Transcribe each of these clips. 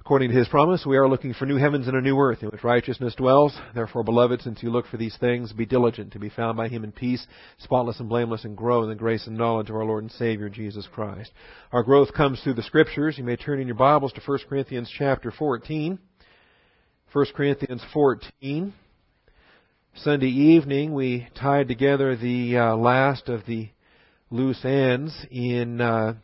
According to His promise, we are looking for new heavens and a new earth in which righteousness dwells. Therefore, beloved, since you look for these things, be diligent to be found by Him in peace, spotless and blameless, and grow in the grace and knowledge of our Lord and Savior, Jesus Christ. Our growth comes through the Scriptures. You may turn in your Bibles to 1 Corinthians chapter 14. 1 Corinthians 14. Sunday evening, we tied together the last of the loose ends in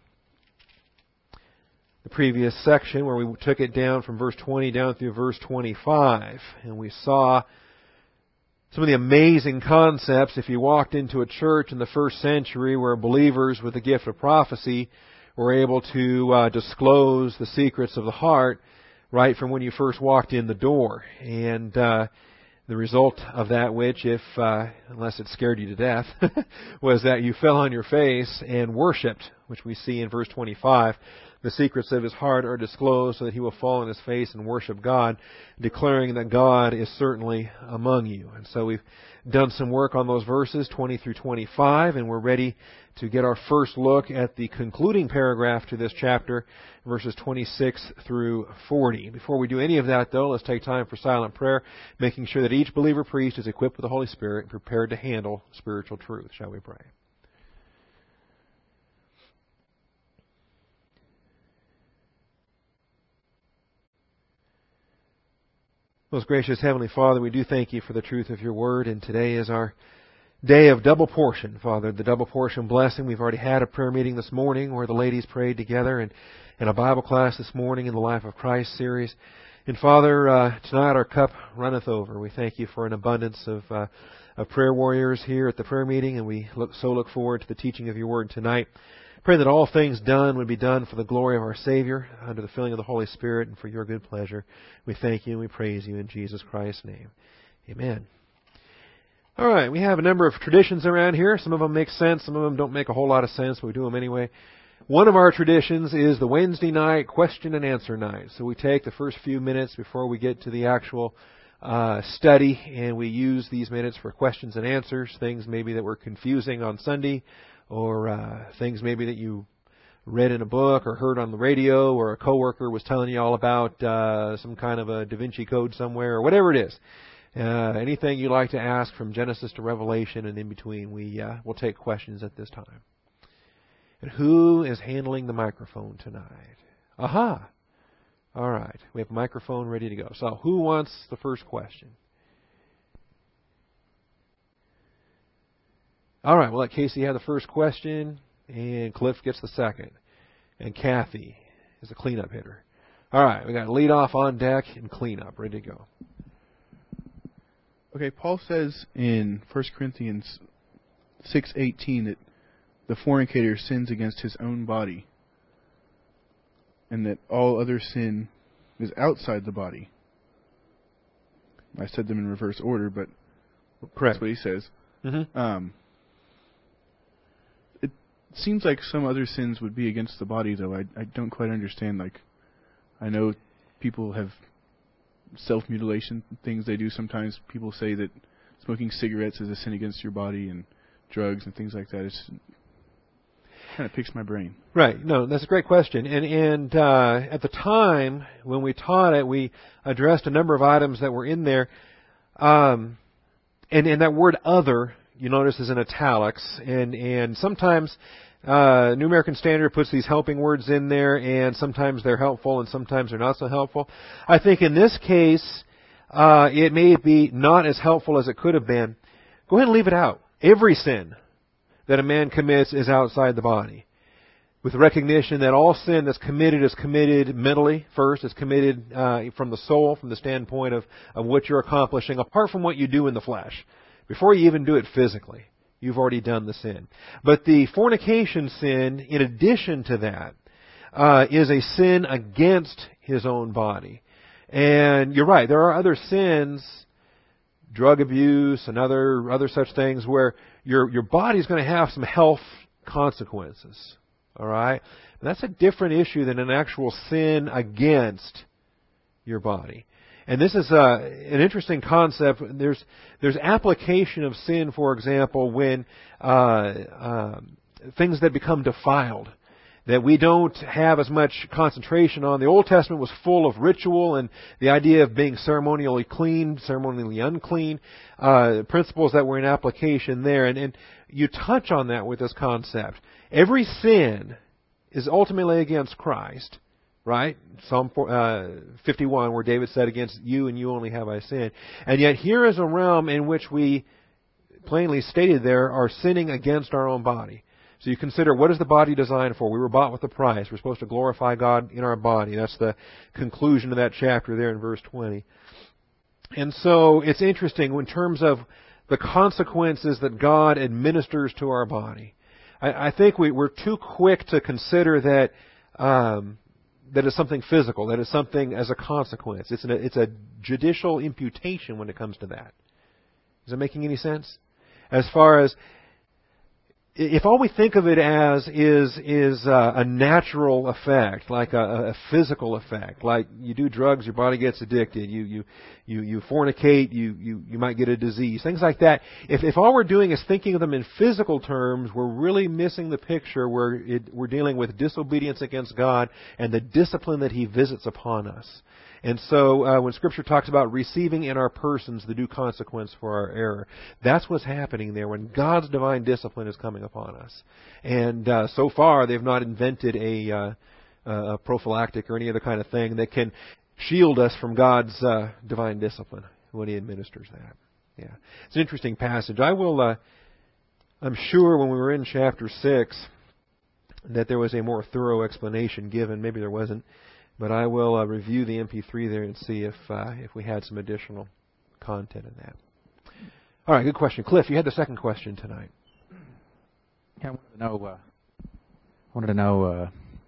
the previous section, where we took it down from verse 20 down through verse 25. And we saw some of the amazing concepts. If you walked into a church in the first century where believers with the gift of prophecy were able to disclose the secrets of the heart right from when you first walked in the door. And the result of that, which, unless it scared you to death, was that you fell on your face and worshipped, which we see in verse 25. The secrets of his heart are disclosed so that he will fall on his face and worship God, declaring that God is certainly among you. And so we've done some work on those verses, 20 through 25, and we're ready to get our first look at the concluding paragraph to this chapter, verses 26 through 40. Before we do any of that, though, let's take time for silent prayer, making sure that each believer priest is equipped with the Holy Spirit and prepared to handle spiritual truth. Shall we pray? Most gracious Heavenly Father, we do thank You for the truth of Your Word, and today is our day of double portion, Father, the double portion blessing. We've already had a prayer meeting this morning where the ladies prayed together, and a Bible class this morning in the Life of Christ series. And Father, tonight our cup runneth over. We thank You for an abundance of prayer warriors here at the prayer meeting, and we look forward to the teaching of Your Word tonight. Pray that all things done would be done for the glory of our Savior, under the filling of the Holy Spirit, and for Your good pleasure. We thank You and we praise You in Jesus Christ's name. Amen. All right, we have a number of traditions around here. Some of them make sense, some of them don't make a whole lot of sense, but we do them anyway. One of our traditions is the Wednesday night question and answer night. So we take the first few minutes before we get to the actual study, and we use these minutes for questions and answers, things maybe that were confusing on Sunday, or things maybe that you read in a book or heard on the radio, or a coworker was telling you all about some kind of a Da Vinci Code somewhere, or whatever it is. Anything you'd like to ask from Genesis to Revelation and in between, we'll take questions at this time. And who is handling the microphone tonight? Aha! All right, we have a microphone ready to go. So who wants the first question? All right, we'll let Casey have the first question, and Cliff gets the second. And Kathy is a cleanup hitter. All right, we got lead off on deck and cleanup ready to go. Okay, Paul says in 1 Corinthians 6:18 that the fornicator sins against his own body, and that all other sin is outside the body. I said them in reverse order, but Correct. That's what he says. Mm-hmm. It seems like some other sins would be against the body, though. I don't quite understand. Like, I know people have self-mutilation things they do sometimes. People say that smoking cigarettes is a sin against your body, and drugs and things like that. It kind of picks my brain. Right. No, that's a great question. And at the time when we taught it, we addressed a number of items that were in there. And that word other, you notice, is in italics. And sometimes New American Standard puts these helping words in there, and sometimes they're helpful and sometimes they're not so helpful. I think in this case, it may be not as helpful as it could have been. Go ahead and leave it out. Every sin that a man commits is outside the body, with the recognition that all sin that's committed is committed mentally first. It's committed from the soul, from the standpoint of what you're accomplishing, apart from what you do in the flesh. Before you even do it physically, you've already done the sin. But the fornication sin, in addition to that, is a sin against his own body. And you're right, there are other sins, drug abuse and other such things, where your body's going to have some health consequences. All right? And that's a different issue than an actual sin against your body. And this is an interesting concept. There's application of sin, for example, when things that become defiled. that we don't have as much concentration on. The Old Testament was full of ritual and the idea of being ceremonially clean, ceremonially unclean, principles that were in application there. And you touch on that with this concept. Every sin is ultimately against Christ, right? Psalm 51, where David said, against you and you only have I sinned. And yet here is a realm in which we, plainly stated there, are sinning against our own body. So you consider, what is the body designed for? We were bought with a price. We're supposed to glorify God in our body. That's the conclusion of that chapter there in verse 20. And so it's interesting in terms of the consequences that God administers to our body. I think we're too quick to consider that that is something physical, that is something as a consequence. It's a judicial imputation when it comes to that. Is that making any sense? As far as, if all we think of it as is a natural effect, like a physical effect, like you do drugs, your body gets addicted, you fornicate, you might get a disease, things like that. If all we're doing is thinking of them in physical terms, we're really missing the picture where we're dealing with disobedience against God and the discipline that He visits upon us. And so when Scripture talks about receiving in our persons the due consequence for our error, that's what's happening there when God's divine discipline is coming upon us. And so far, they've not invented a prophylactic or any other kind of thing that can shield us from God's divine discipline when He administers that. Yeah, it's an interesting passage. I'm sure when we were in chapter 6 that there was a more thorough explanation given. Maybe there wasn't. But I will review the MP3 there and see if we had some additional content in that. All right, good question. Cliff, you had the second question tonight. Yeah, I wanted to know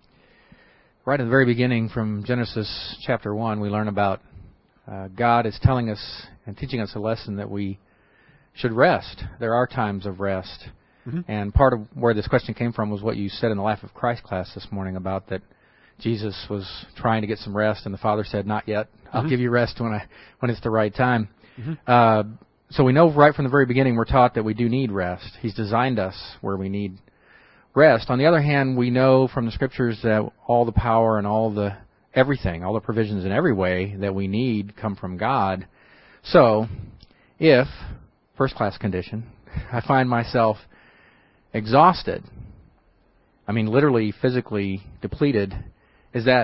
right at the very beginning from Genesis chapter 1, we learn about God is telling us and teaching us a lesson that we should rest. There are times of rest. Mm-hmm. And part of where this question came from was what you said in the Life of Christ class this morning about that Jesus was trying to get some rest, and the Father said, "Not yet. I'll give you rest when it's the right time." Mm-hmm. So we know right from the very beginning we're taught that we do need rest. He's designed us where we need rest. On the other hand, we know from the Scriptures that all the power and all the provisions in every way that we need come from God. So, if, first class condition, I find myself exhausted, I mean literally physically depleted, is that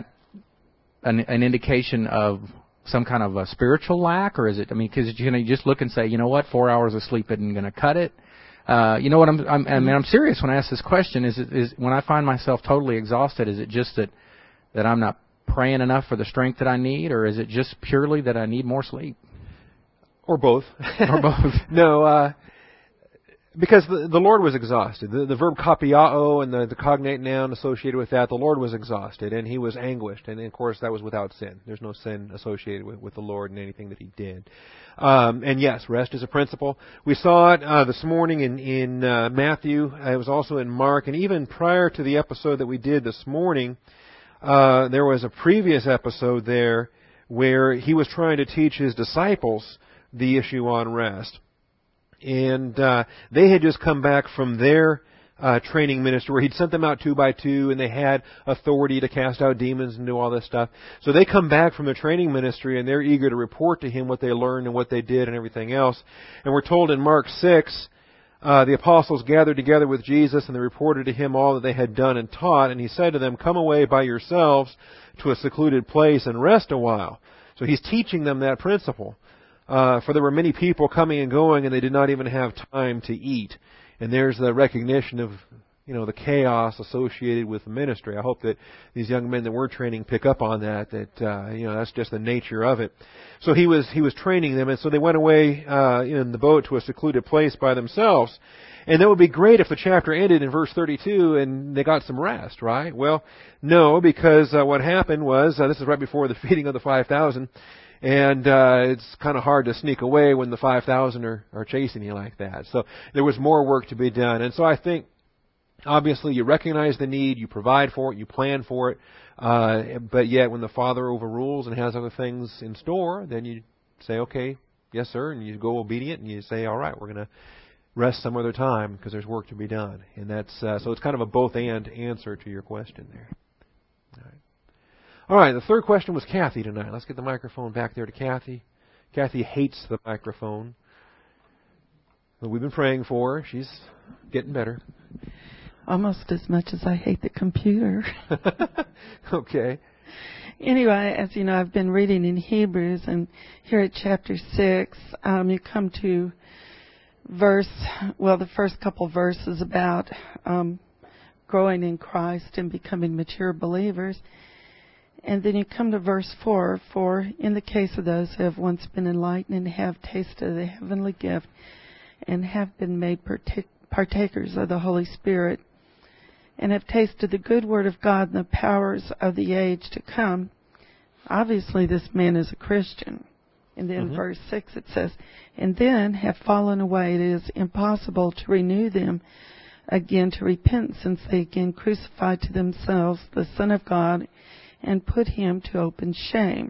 an indication of some kind of a spiritual lack, or is it? I mean, because you just look and say, you know what, 4 hours of sleep isn't going to cut it. You know what? I'm serious when I ask this question. Is when I find myself totally exhausted, is it just that I'm not praying enough for the strength that I need, or is it just purely that I need more sleep? Or both. Or both. No. Because the Lord was exhausted. The verb kapiao and the cognate noun associated with that, the Lord was exhausted and He was anguished. And of course that was without sin. There's no sin associated with the Lord in anything that He did. And yes, rest is a principle. We saw it this morning in Matthew. It was also in Mark. And even prior to the episode that we did this morning, there was a previous episode there where He was trying to teach His disciples the issue on rest. And they had just come back from their training ministry where He'd sent them out 2 by 2 and they had authority to cast out demons and do all this stuff. So they come back from their training ministry and they're eager to report to Him what they learned and what they did and everything else. And we're told in Mark 6, the apostles gathered together with Jesus and they reported to Him all that they had done and taught. And He said to them, "Come away by yourselves to a secluded place and rest a while." So He's teaching them that principle. For there were many people coming and going, and they did not even have time to eat. And there's the recognition of, the chaos associated with the ministry. I hope that these young men that we're training pick up on that that's just the nature of it. So he was training them, and so they went away in the boat to a secluded place by themselves. And that would be great if the chapter ended in verse 32 and they got some rest, right? Well, no, because what happened was, this is right before the feeding of the 5,000, and it's kind of hard to sneak away when the 5,000 are chasing you like that. So there was more work to be done. And so I think, obviously, you recognize the need, you provide for it, you plan for it, but yet when the Father overrules and has other things in store, then you say, okay, yes, sir, and you go obedient, and you say, all right, we're going rest some other time because there's work to be done. And that's so it's kind of a both-and answer to your question there. All right, the third question was Kathy tonight. Let's get the microphone back there to Kathy. Kathy hates the microphone. But we've been praying for her. She's getting better. Almost as much as I hate the computer. Okay. Anyway, as you know, I've been reading in Hebrews, and here at chapter 6, you come to the first couple verses about growing in Christ and becoming mature believers. And then you come to verse 4, for in the case of those who have once been enlightened and have tasted the heavenly gift and have been made partakers of the Holy Spirit and have tasted the good word of God and the powers of the age to come, obviously this man is a Christian. And then verse 6 it says, and then have fallen away. It is impossible to renew them again to repentance, since they again crucified to themselves the Son of God and put him to open shame.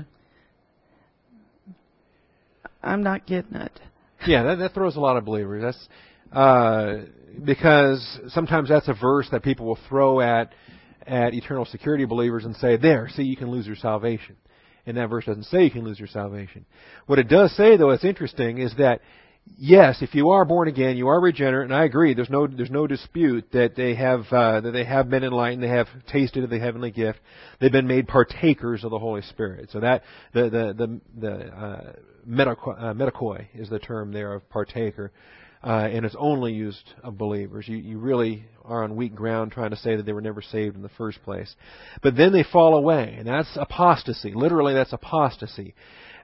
I'm not getting it. Yeah, that throws a lot of believers. That's because sometimes that's a verse that people will throw at eternal security believers and say, there, see, you can lose your salvation. And that verse doesn't say you can lose your salvation. What it does say, though, it's interesting, is that yes, if you are born again, you are regenerate, and I agree. There's no dispute that they have been enlightened. They have tasted of the heavenly gift. They've been made partakers of the Holy Spirit. So that the metakoi is the term there of partaker, and it's only used of believers. You really are on weak ground trying to say that they were never saved in the first place. But then they fall away, and that's apostasy. Literally, that's apostasy.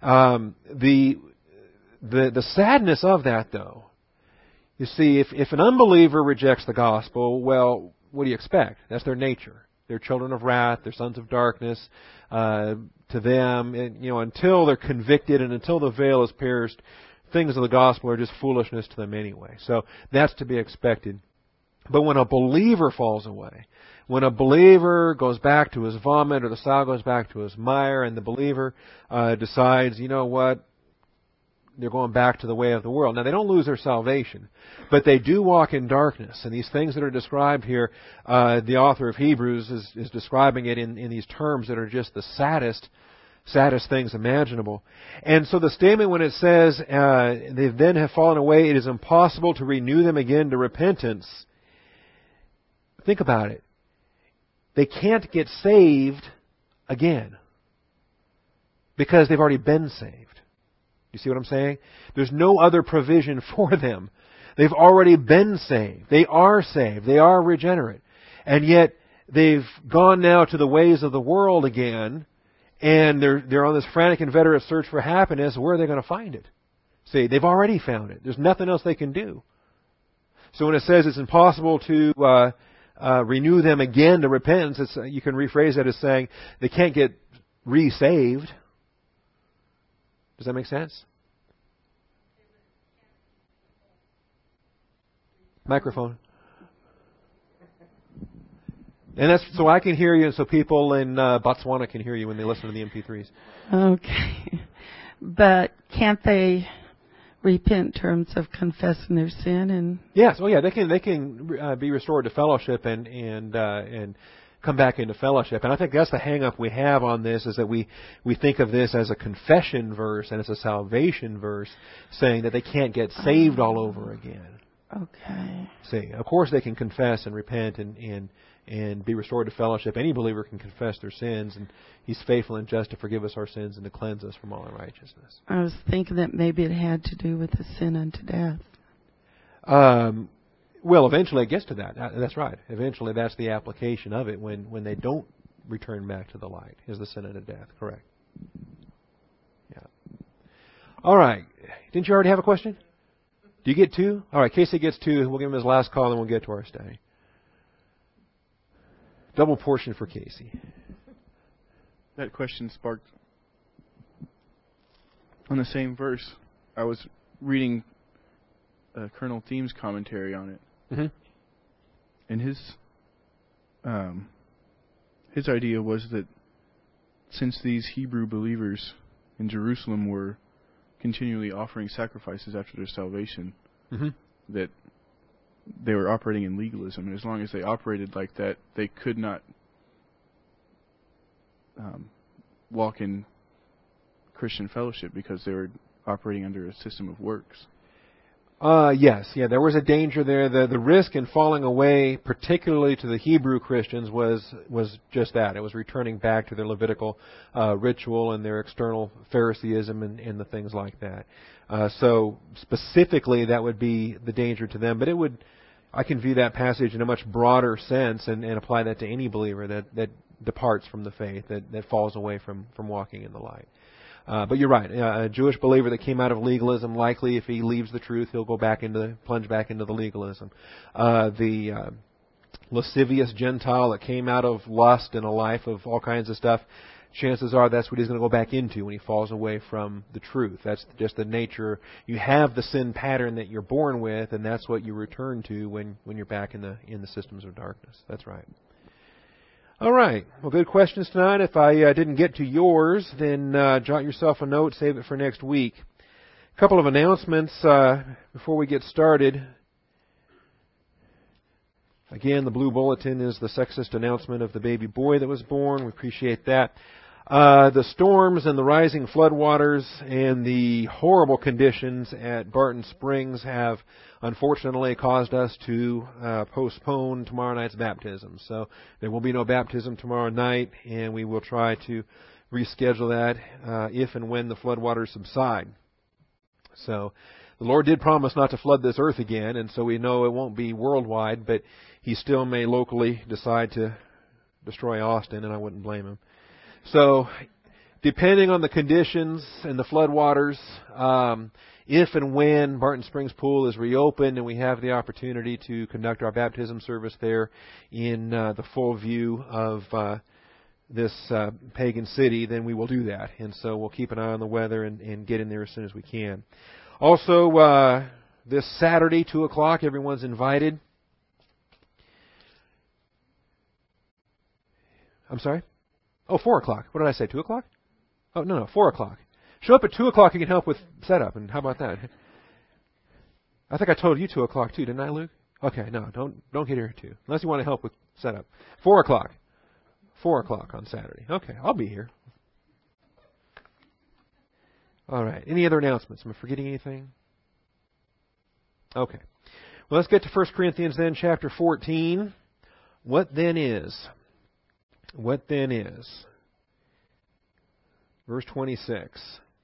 The sadness of that, though, you see, if an unbeliever rejects the gospel, well, what do you expect? That's their nature. They're children of wrath. They're sons of darkness. To them, and, until they're convicted and until the veil is pierced, things of the gospel are just foolishness to them anyway. So that's to be expected. But when a believer falls away, when a believer goes back to his vomit, or the sow goes back to his mire, and the believer decides, you know what, they're going back to the way of the world. Now, they don't lose their salvation, but they do walk in darkness. And these things that are described here, the author of Hebrews is describing it in these terms that are just the saddest things imaginable. And so the statement when it says, they then have fallen away, it is impossible to renew them again to repentance. Think about it. They can't get saved again because they've already been saved. You see what I'm saying? There's no other provision for them. They've already been saved. They are saved. They are regenerate. And yet they've gone now to the ways of the world again, and they're on this frantic, inveterate search for happiness. Where are they going to find it? See, they've already found it. There's nothing else they can do. So when it says it's impossible to renew them again to repentance, you can rephrase that as saying they can't get re-saved. Does that make sense? Microphone. And that's so I can hear you, and so people in Botswana can hear you when they listen to the MP3s. Okay. But can't they repent in terms of confessing their sin? And yes, they can be restored to fellowship and come back into fellowship. And I think that's the hang-up we have on this, is that we think of this as a confession verse and it's a salvation verse, saying that they can't get saved all over again. Okay. See, of course they can confess and repent and be restored to fellowship. Any believer can confess their sins, and He's faithful and just to forgive us our sins and to cleanse us from all unrighteousness. I was thinking that maybe it had to do with the sin unto death. Well, eventually it gets to that. That's right. Eventually that's the application of it when they don't return back to the light, is the sin unto death. Correct. Yeah. All right. Didn't you already have a question? Do you get two? All right, Casey gets two. We'll give him his last call and we'll get to our study. Double portion for Casey. That question sparked on the same verse. I was reading Colonel Thiem's commentary on it. Mm-hmm. And his idea was that since these Hebrew believers in Jerusalem were continually offering sacrifices after their salvation, mm-hmm. that they were operating in legalism, and as long as they operated like that, they could not walk in Christian fellowship because they were operating under a system of works. Yes, there was a danger there. The risk in falling away, particularly to the Hebrew Christians, was just that. It was returning back to their Levitical ritual and their external Phariseeism and the things like that. So specifically, that would be the danger to them. But I can view that passage in a much broader sense and apply that to any believer that departs from the faith, that falls away from walking in the light. But you're right. A Jewish believer that came out of legalism, likely if he leaves the truth, he'll plunge back into the legalism. The lascivious Gentile that came out of lust and a life of all kinds of stuff, chances are that's what he's going to go back into when he falls away from the truth. That's just the nature. You have the sin pattern that you're born with, and that's what you return to when you're back in the systems of darkness. That's right. All right. Well, good questions tonight. If I didn't get to yours, then jot yourself a note, save it for next week. A couple of announcements before we get started. Again, the blue bulletin is the sexist announcement of the baby boy that was born. We appreciate that. The storms and the rising floodwaters and the horrible conditions at Barton Springs have unfortunately caused us to postpone tomorrow night's baptism. So there will be no baptism tomorrow night, and we will try to reschedule that if and when the floodwaters subside. So the Lord did promise not to flood this earth again, and so we know it won't be worldwide, but He still may locally decide to destroy Austin, and I wouldn't blame Him. So, depending on the conditions and the floodwaters, if and when Barton Springs Pool is reopened and we have the opportunity to conduct our baptism service there in the full view of this pagan city, then we will do that. And so we'll keep an eye on the weather and get in there as soon as we can. Also, this Saturday, 2 o'clock, everyone's invited. I'm sorry? Oh, 4 o'clock. What did I say, 2 o'clock? Oh, no, 4 o'clock. Show up at 2 o'clock, you can help with setup, and how about that? I think I told you 2 o'clock too, didn't I, Luke? Okay, no, don't get here at 2, unless you want to help with setup. 4 o'clock. 4 o'clock on Saturday. Okay, I'll be here. All right, any other announcements? Am I forgetting anything? Okay. Well, let's get to 1 Corinthians then, chapter 14. What then is? What then is? Verse 26.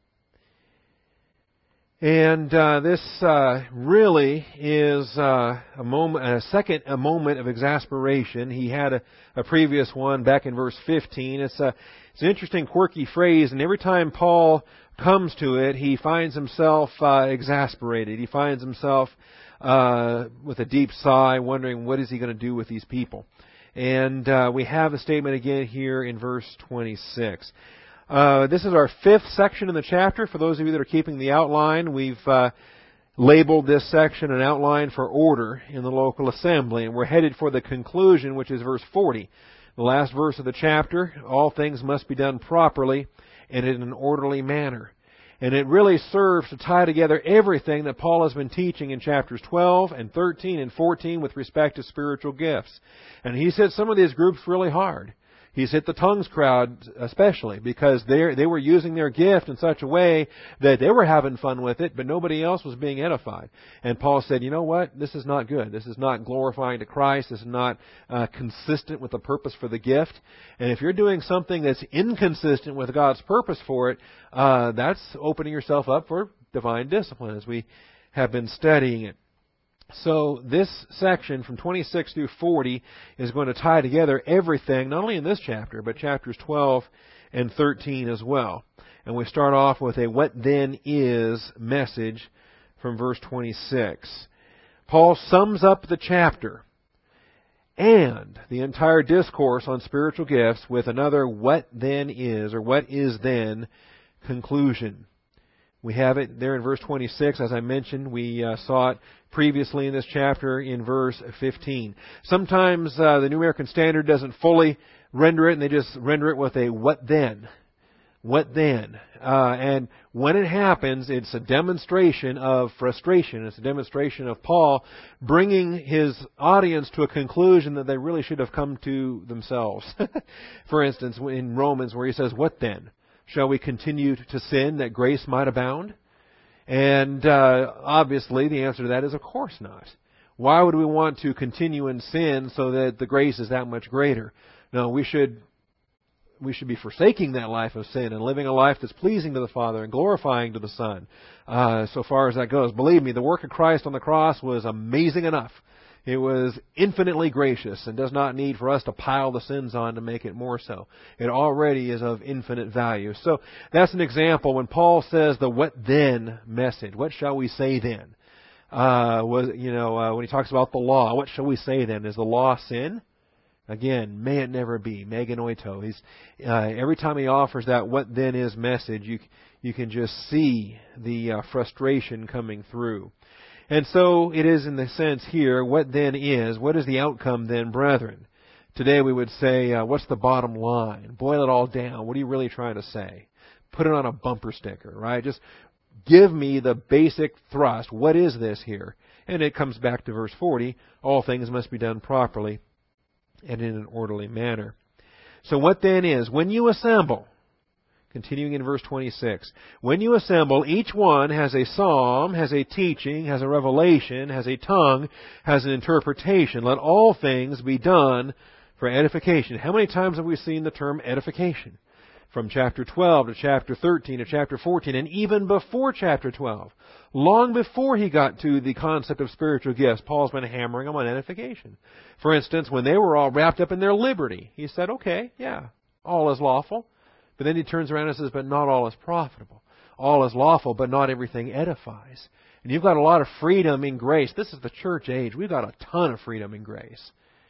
And this really is a moment of exasperation. He had a previous one back in verse 15. It's an interesting, quirky phrase, and every time Paul comes to it, he finds himself exasperated. He finds himself with a deep sigh, wondering what is he going to do with these people. And we have the statement again here in verse 26. This is our 5th section in the chapter. For those of you that are keeping the outline, we've labeled this section an outline for order in the local assembly. And we're headed for the conclusion, which is verse 40. The last verse of the chapter, all things must be done properly and in an orderly manner. And it really serves to tie together everything that Paul has been teaching in chapters 12 and 13 and 14 with respect to spiritual gifts. And he's hit some of these groups really hard. He's hit the tongues crowd especially because they were using their gift in such a way that they were having fun with it, but nobody else was being edified. And Paul said, you know what? This is not good. This is not glorifying to Christ. This is not consistent with the purpose for the gift. And if you're doing something that's inconsistent with God's purpose for it, that's opening yourself up for divine discipline as we have been studying it. So this section from 26 through 40 is going to tie together everything, not only in this chapter, but chapters 12 and 13 as well. And we start off with a what then is message from verse 26. Paul sums up the chapter and the entire discourse on spiritual gifts with another what then is, or what is then, conclusion. We have it there in verse 26. As I mentioned, we saw it previously in this chapter in verse 15. Sometimes the New American Standard doesn't fully render it, and they just render it with a what then. What then? And when it happens, it's a demonstration of frustration. It's a demonstration of Paul bringing his audience to a conclusion that they really should have come to themselves. For instance, in Romans where he says, what then? Shall we continue to sin that grace might abound? And obviously the answer to that is of course not. Why would we want to continue in sin so that the grace is that much greater? No, we should be forsaking that life of sin and living a life that's pleasing to the Father and glorifying to the Son, so far as that goes. Believe me, the work of Christ on the cross was amazing enough. It was infinitely gracious and does not need for us to pile the sins on to make it more so. It already is of infinite value. So that's an example when Paul says the what then message. What shall we say then? When he talks about the law, what shall we say then? Is the law sin? Again, may it never be. Meganoito. He's every time he offers that "what then is" message, you can just see the frustration coming through. And so it is in the sense here. What then is? What is the outcome then, brethren? Today we would say, what's the bottom line? Boil it all down. What are you really trying to say? Put it on a bumper sticker, right? Just give me the basic thrust. What is this here? And it comes back to verse 40. All things must be done properly and in an orderly manner. So what then is? When you assemble, continuing in verse 26, when you assemble, each one has a psalm, has a teaching, has a revelation, has a tongue, has an interpretation. Let all things be done for edification. How many times have we seen the term edification? From chapter 12 to chapter 13 to chapter 14, and even before chapter 12. Long before he got to the concept of spiritual gifts, Paul's been hammering them on edification. For instance, when they were all wrapped up in their liberty, he said, okay, yeah, all is lawful. But then he turns around and says, but not all is profitable. All is lawful, but not everything edifies. And you've got a lot of freedom in grace. This is the church age. We've got a ton of freedom in grace.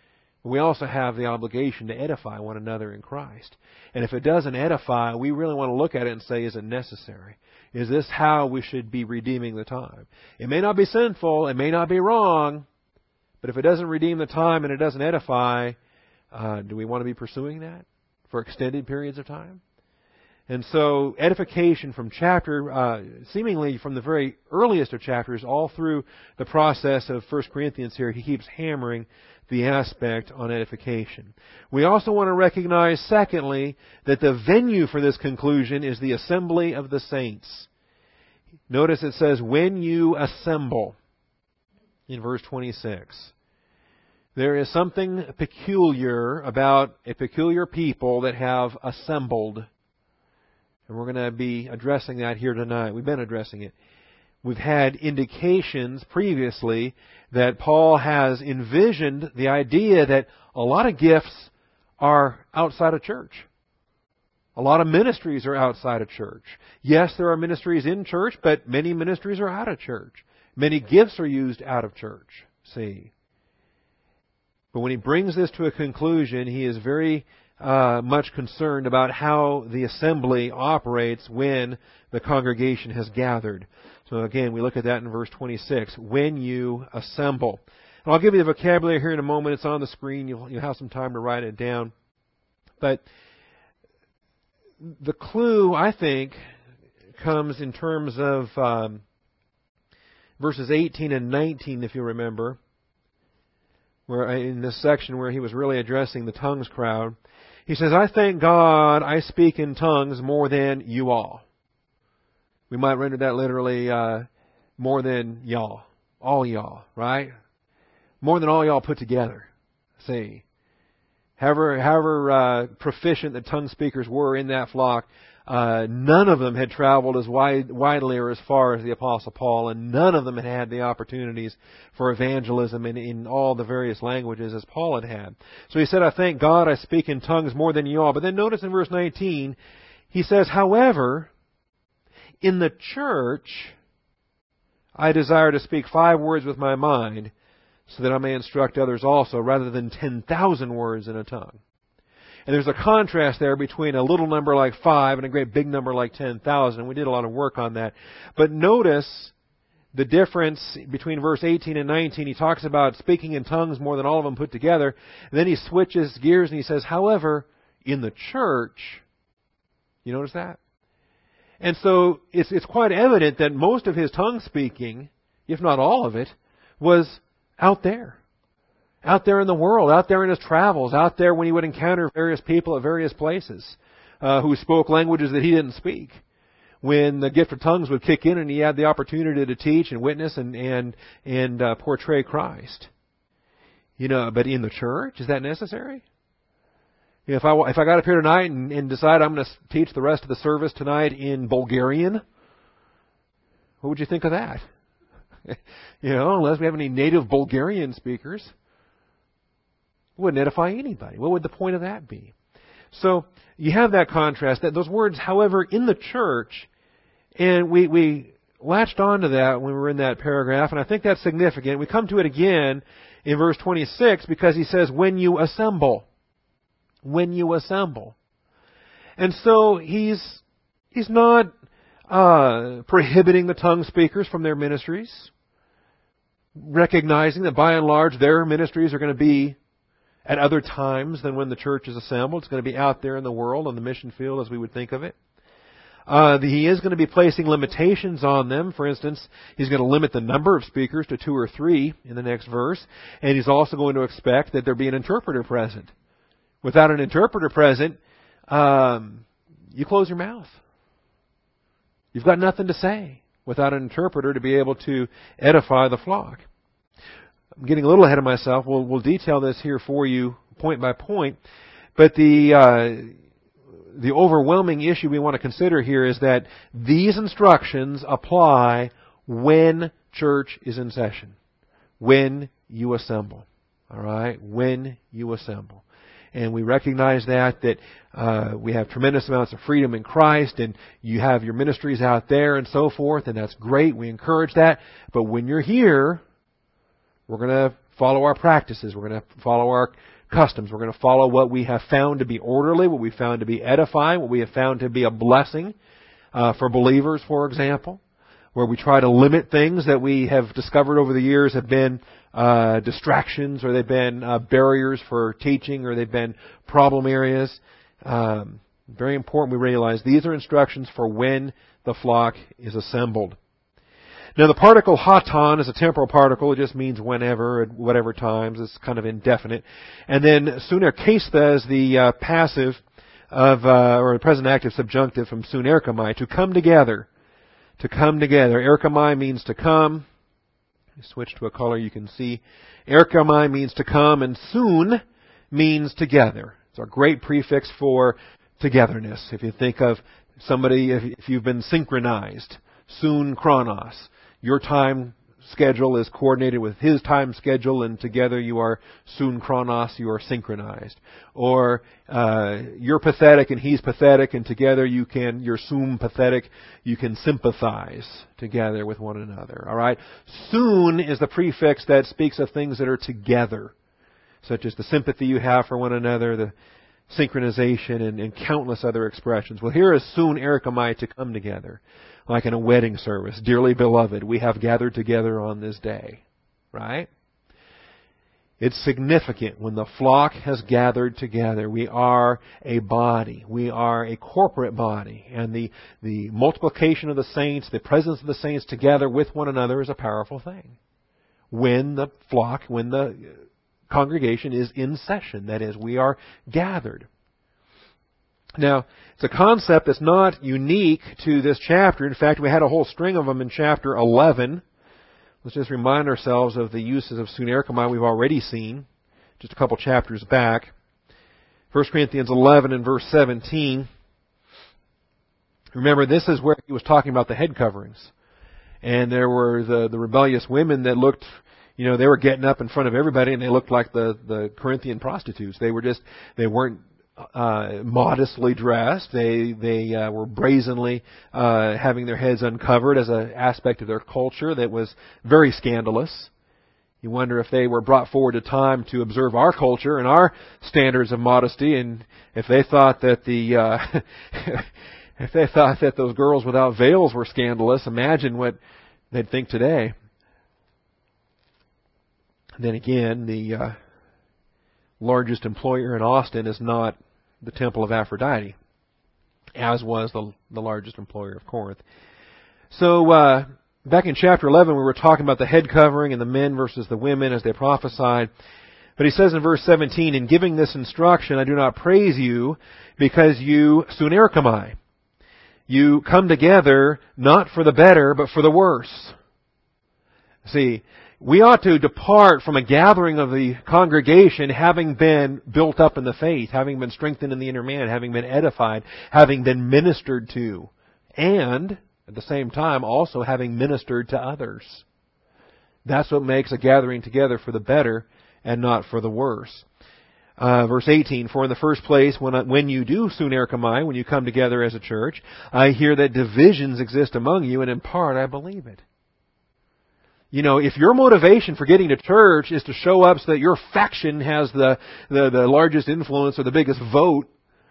We also have the obligation to edify one another in Christ. And if it doesn't edify, we really want to look at it and say, is it necessary? Is this how we should be redeeming the time? It may not be sinful, it may not be wrong, but if it doesn't redeem the time and it doesn't edify, do we want to be pursuing that for extended periods of time? And so edification from seemingly from the very earliest of chapters, all through the process of 1 Corinthians here, he keeps hammering the aspect on edification. We also want to recognize, secondly, that the venue for this conclusion is the assembly of the saints. Notice it says, when you assemble, in verse 26. There is something peculiar about a peculiar people that have assembled. And we're going to be addressing that here tonight. We've been addressing it. We've had indications previously that Paul has envisioned the idea that a lot of gifts are outside of church. A lot of ministries are outside of church. Yes, there are ministries in church, but many ministries are out of church. Many gifts are used out of church. See? But when he brings this to a conclusion, he is very much concerned about how the assembly operates when the congregation has gathered. So again, we look at that in verse 26. When you assemble. And I'll give you the vocabulary here in a moment. It's on the screen. You'll have some time to write it down. But the clue, I think, comes in terms of verses 18 and 19, if you remember, where in this section where he was really addressing the tongues crowd. He says, I thank God I speak in tongues more than you all. We might render that literally more than y'all. All y'all, right? More than all y'all put together. See? However proficient the tongue speakers were in that flock, none of them had traveled as widely or as far as the Apostle Paul, and none of them had had the opportunities for evangelism in all the various languages as Paul had had. So he said, I thank God I speak in tongues more than you all. But then notice in verse 19, he says, however, in the church, I desire to speak 5 words with my mind, so that I may instruct others also, rather than 10,000 words in a tongue. And there's a contrast there between a little number like 5 and a great big number like 10,000. We did a lot of work on that. But notice the difference between verse 18 and 19. He talks about speaking in tongues more than all of them put together. And then he switches gears and he says, however, in the church, you notice that? And so it's quite evident that most of his tongue speaking, if not all of it, was out there. Out there in the world, out there in his travels, out there when he would encounter various people at various places who spoke languages that he didn't speak. When the gift of tongues would kick in and he had the opportunity to teach and witness and portray Christ. But in the church, is that necessary? If I got up here tonight and decide I'm going to teach the rest of the service tonight in Bulgarian, what would you think of that? Unless we have any native Bulgarian speakers, it wouldn't edify anybody. What would the point of that be? So you have that contrast, that those words, however, in the church, and we latched onto that when we were in that paragraph, and I think that's significant. We come to it again in verse 26 because he says, when you assemble. When you assemble. And so he's not prohibiting the tongue speakers from their ministries, recognizing that by and large their ministries are going to be at other times than when the church is assembled. It's going to be out there in the world on the mission field as we would think of it. He is going to be placing limitations on them. For instance, he's going to limit the number of speakers to 2 or 3 in the next verse. And he's also going to expect that there be an interpreter present. Without an interpreter present, you close your mouth. You've got nothing to say without an interpreter to be able to edify the flock. I'm getting a little ahead of myself. We'll detail this here for you point by point. But the overwhelming issue we want to consider here is that these instructions apply when church is in session. When you assemble. All right? When you assemble. And we recognize that we have tremendous amounts of freedom in Christ, and you have your ministries out there and so forth, and that's great. We encourage that. But when you're here, we're going to follow our practices. We're going to follow our customs. We're going to follow what we have found to be orderly, what we found to be edifying, what we have found to be a blessing for believers, for example, where we try to limit things that we have discovered over the years have been distractions, or they've been barriers for teaching, or they've been problem areas. Very important we realize these are instructions for when the flock is assembled. Now the particle haton is a temporal particle. It just means whenever, at whatever times. It's kind of indefinite. And then sunerkestha is the passive or present active subjunctive from sunerkamai, to come together. To come together. Erkamai means to come. Switch to a color you can see. Erkamai means to come, and soon means together. It's a great prefix for togetherness. If you think of somebody, if you've been synchronized, soon chronos. Your time schedule is coordinated with his time schedule, and together you are soon chronos, you are synchronized. Or you're pathetic and he's pathetic, and together you're soon pathetic, you can sympathize together with one another. All right? Soon is the prefix that speaks of things that are together, such as the sympathy you have for one another, the synchronization, and countless other expressions. Well, here is soon erkamai, to come together. Like in a wedding service. Dearly beloved, we have gathered together on this day. Right? It's significant when the flock has gathered together. We are a body. We are a corporate body. And the multiplication of the saints, the presence of the saints together with one another is a powerful thing. When the flock, when the congregation is in session. That is, we are gathered. Now, it's a concept that's not unique to this chapter. In fact, we had a whole string of them in chapter 11. Let's just remind ourselves of the uses of sunerkamai we've already seen, just a couple chapters back. 1 Corinthians 11 and verse 17. Remember, this is where he was talking about the head coverings. And there were the rebellious women that looked, they were getting up in front of everybody, and they looked like the Corinthian prostitutes. They weren't modestly dressed. They were brazenly having their heads uncovered as an aspect of their culture that was very scandalous. You wonder if they were brought forward to time to observe our culture and our standards of modesty, and if they thought that if they thought that those girls without veils were scandalous, imagine what they'd think today. Then again, the largest employer in Austin is not the temple of Aphrodite. as was the largest employer of Corinth. So, back in chapter 11, we were talking about the head covering and the men versus the women as they prophesied. But he says in verse 17, in giving this instruction, I do not praise you because you sunerchomai. You come together not for the better, but for the worse. See, we ought to depart from a gathering of the congregation having been built up in the faith, having been strengthened in the inner man, having been edified, having been ministered to, and at the same time also having ministered to others. That's what makes a gathering together for the better and not for the worse. Verse 18, for in the first place, when you do sunerchomai, when you come together as a church, I hear that divisions exist among you, and in part I believe it. You know, if your motivation for getting to church is to show up so that your faction has the largest influence or the biggest vote,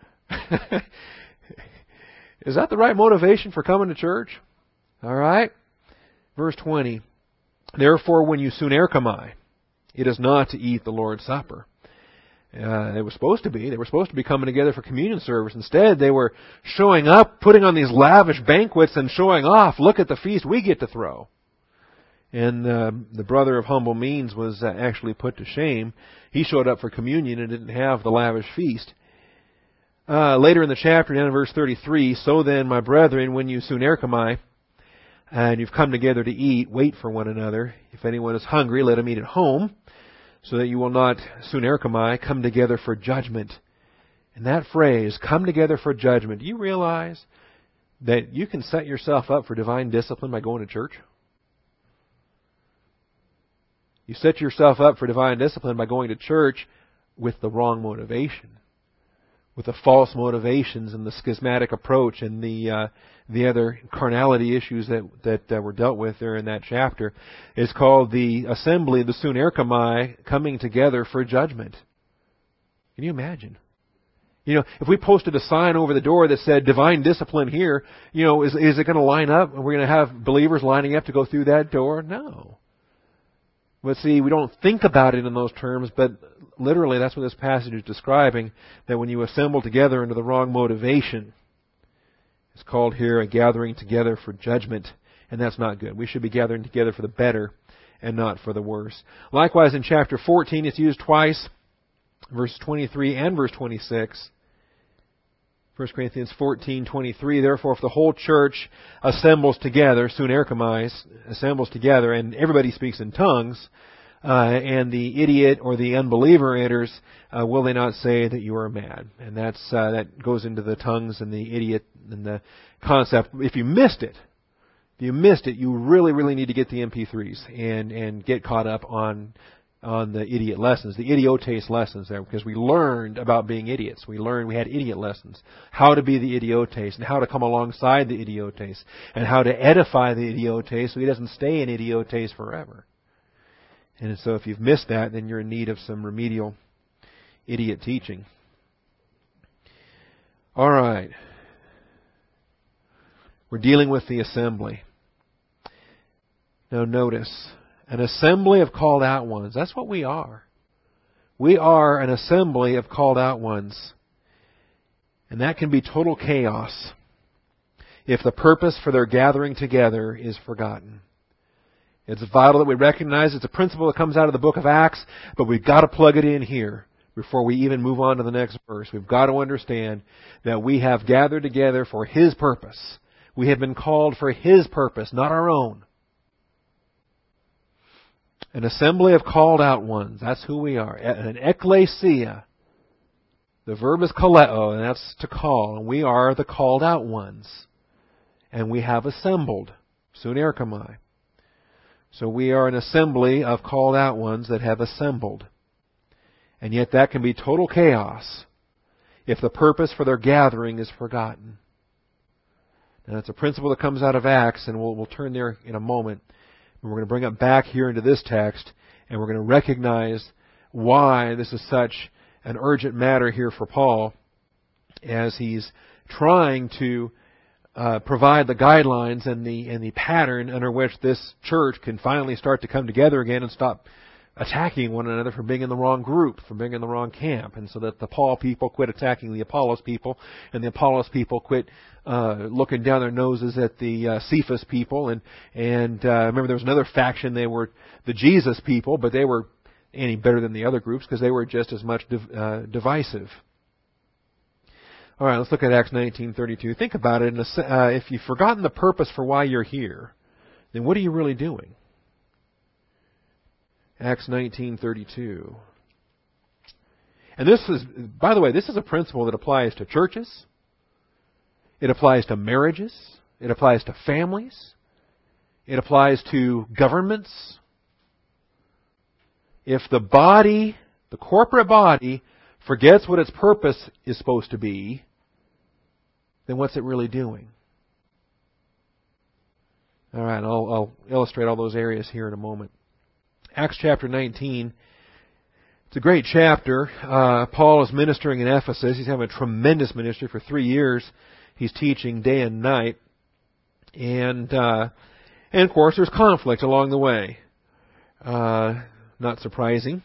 is that the right motivation for coming to church? All right. Verse 20, therefore when you sunerchomai, it is not to eat the Lord's Supper. They were supposed to be. They were supposed to be coming together for communion service. Instead, they were showing up, putting on these lavish banquets and showing off. Look at the feast we get to throw. And the brother of humble means was actually put to shame. He showed up for communion and didn't have the lavish feast. Later in the chapter, down in verse 33, so then, my brethren, when you sunerchomai, and you've come together to eat, wait for one another. If anyone is hungry, let him eat at home, so that you will not sunerchomai, come together for judgment. And that phrase, come together for judgment, do you realize that you can set yourself up for divine discipline by going to church? You set yourself up for divine discipline by going to church with the wrong motivation, with the false motivations and the schismatic approach and the other carnality issues that were dealt with there in that chapter. Is called the assembly, the sunerchomai, coming together for judgment. Can you imagine? You know, if we posted a sign over the door that said divine discipline here, you know, is it going to line up? Are we going to have believers lining up to go through that door? No. But see, we don't think about it in those terms, but literally that's what this passage is describing, that when you assemble together under the wrong motivation, it's called here a gathering together for judgment, and that's not good. We should be gathering together for the better and not for the worse. Likewise, in chapter 14, it's used twice, verse 23 and verse 26. 1 Corinthians 14:23. Therefore, if the whole church assembles together, sunerchomai, assembles together, and everybody speaks in tongues, and the idiot or the unbeliever enters, will they not say that you are mad? And that goes into the tongues and the idiot and the concept. If you missed it, you really, really need to get the MP3s and get caught up on the idiot lessons, the idiotes lessons there, because we learned about being idiots. We had idiot lessons, how to be the idiotes and how to come alongside the idiotes and how to edify the idiotes so he doesn't stay an idiotes forever. And so if you've missed that, then you're in need of some remedial idiot teaching. All right. We're dealing with the assembly. Now notice, an assembly of called out ones. That's what we are. We are an assembly of called out ones. And that can be total chaos if the purpose for their gathering together is forgotten. It's vital that we recognize it's a principle that comes out of the book of Acts, but we've got to plug it in here before we even move on to the next verse. We've got to understand that we have gathered together for His purpose. We have been called for His purpose, not our own. An assembly of called out ones. That's who we are. An ecclesia. The verb is kaleo, and that's to call. And we are the called out ones. And we have assembled. Sunerchomai. So we are an assembly of called out ones that have assembled. And yet that can be total chaos if the purpose for their gathering is forgotten. And it's a principle that comes out of Acts, and we'll turn there in a moment. We're going to bring it back here into this text, and we're going to recognize why this is such an urgent matter here for Paul as he's trying to provide the guidelines and the pattern under which this church can finally start to come together again and stop attacking one another for being in the wrong group, for being in the wrong camp, and so that the Paul people quit attacking the Apollos people, and the Apollos people quit looking down their noses at the Cephas people, and remember there was another faction. They were the Jesus people, but they were any better than the other groups because they were just as much divisive. All right, let's look at Acts 19:32. Think about it. If you've forgotten the purpose for why you're here, then what are you really doing? Acts 19:32. And this is, by the way, this is a principle that applies to churches. It applies to marriages. It applies to families. It applies to governments. If the body, the corporate body, forgets what its purpose is supposed to be, then what's it really doing? All right, I'll illustrate all those areas here in a moment. Acts chapter 19. It's a great chapter. Paul is ministering in Ephesus. He's having a tremendous ministry for 3 years. He's teaching day and night. And of course, there's conflict along the way. Not surprising.